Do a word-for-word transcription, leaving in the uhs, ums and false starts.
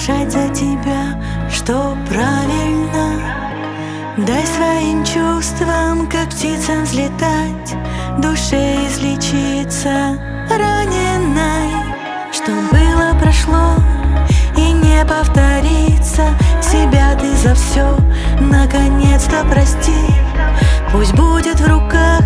решать за тебя, что правильно. Дай своим чувствам, как птицам, взлетать, душе излечиться раненой. Что было, прошло и не повторится. Себя ты за все наконец-то прости. Пусть будет в руках